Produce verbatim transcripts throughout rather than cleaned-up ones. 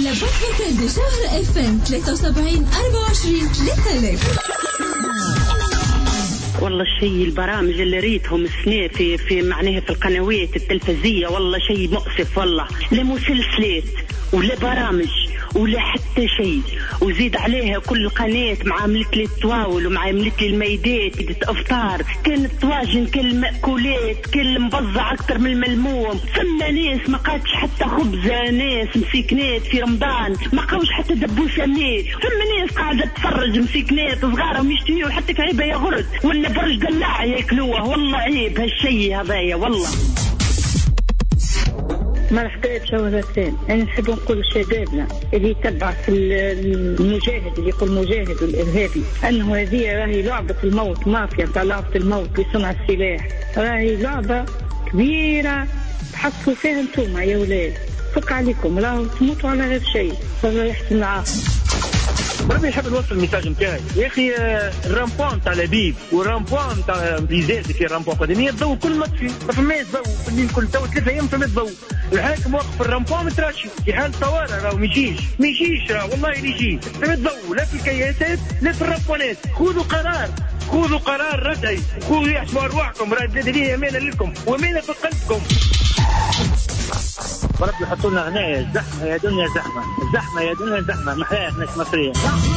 لبطة بشهر اف ام ثلاثة وسبعين أربعة وعشرين للثلاث. والله الشيء البرامج اللي ريتهم السنة في في معناها في القنوات التلفزية والله شيء مؤسف، والله لا مسلسلات ولا برامج ولا حتى شيء، وزيد عليها كل قناة معاملت لي التواول ومعاملت لي الميدات كدت افطار، كانت طواجن كل مأكولات كل مبزع اكتر من الملموم، ثم ناس ما قاتش حتى خبزة، ناس مسيكنات في رمضان ما قاوش حتى دبوسة ميت، ثم ناس قاعدة تفرج مسيكنات صغار ومشتهيوا حتى كعيبة يغرد ولا برج دلاع ياكلوه، والله عيب هالشيء هذايا والله. مرحبا بشوهرتين. أنا نحب نقول شبابنا اللي يتبع في المجاهد اللي يقول مجاهد والإرهابي أنه هذه راهي لعبة الموت، مافيا تاع لعبة الموت لصنع السلاح، راهي لعبة كبيرة تحصلوا فيها انتوما يا ولاد، فك عليكم راهو تموتوا على هذا الشيء. الله يحسن العافية. بربي يحب نوصل الميساج نتاعي يا اخي. الرامبون تاع لبيب والرامبون تاع بليزات في رامبون قديميه الضوء كل ما تفي ما فماش ضوء في الليل، كل ضوء ثلاثة ايام فما ضوء. الحاكم واقف الرامبون مترشي في حال طوارئ، راهو ما يجيش ما يجيش راه والله اللي يجي فما ضوء لا في الكياسات لا في الرامبونات. خذوا قرار خذوا قرار ردعي، خذوا يحسبوا ارواحكم، راه البلاد هذه امانه لكم وامانه في قلبكم. ورب يحطوا لنا هنا زحمه يا دنيا زحمه زحمه يا دنيا زحمه محلاها ناس مصريه.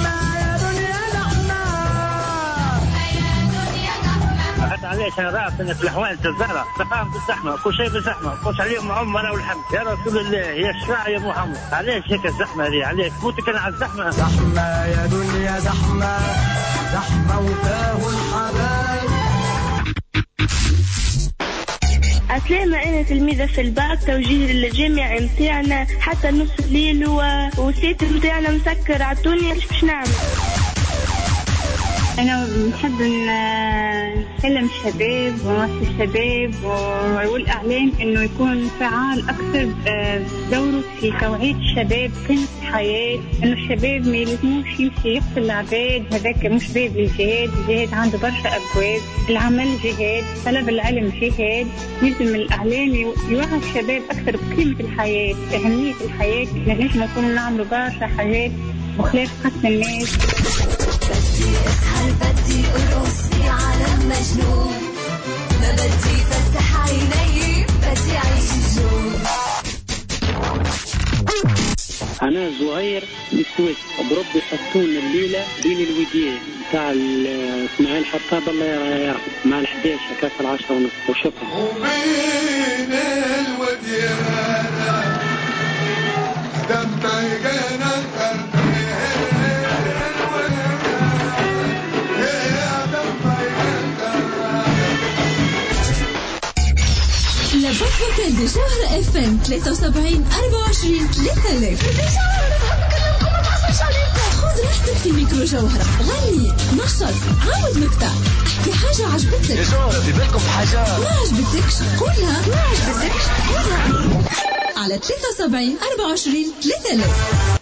حتى علاش انا راف ان في الاحوال الزهره تقام بالزحمه كل شيء بالزحمه، قوش عليهم عمره والحمد يا رسول الله يا الشفاعه يا محمد. علاش هيك الزحمه هذه؟ علاش موتك انا على الزحمه؟ زحمه يا دنيا زحمه زحمه وتاهوا الحبايب. عسلامة، أنا تلميذة في الباك، توجيه للجامع متاعنا حتى نص الليل والسيت متاعنا مسكر، عطوني ايش باش نعمل. أنا نحب نكلم الشباب ونوصي الشباب والإعلام إنه يكون فعال أكثر دوره في توعية الشباب قيمة الحياة، إنه الشباب ما يلزموش يمشي يقتل العباد، هذاك مش باب الجهاد. الجهاد عنده برشا أبواب، العمل جهاد، طلب العلم جهاد. لازم الإعلام يوعي الشباب أكثر بقيمة الحياة، أهمية الحياة. نجم نكون نعملوا برشا حاجات وخلاف قتل الناس. بدي اسهر بدي ارقص في عالم مجنون، ما بدي فتح عيني بدي اعيش الجو. انا زهير من السويس، بربي يحطون الليله بين الوديان تاع اسماعيل حطاب الله يرحمه مع الحداش كاس العشرة ونص. وشكرا. وبين الوديان دمنا يجينا لبطة بشهر اف ام ثلاثة وسبعين أربعة وعشرين للثلاث. خذ راحتك في ميكرو جوهرة، غني نشط عاود مقطع، احكي حاجة عجبتك يا جوهرة في بالكم حاجة ما عجبتكش قولها، ما عجبتكش قولها على ثلاثة وسبعين أربعة وعشرين للثلاث.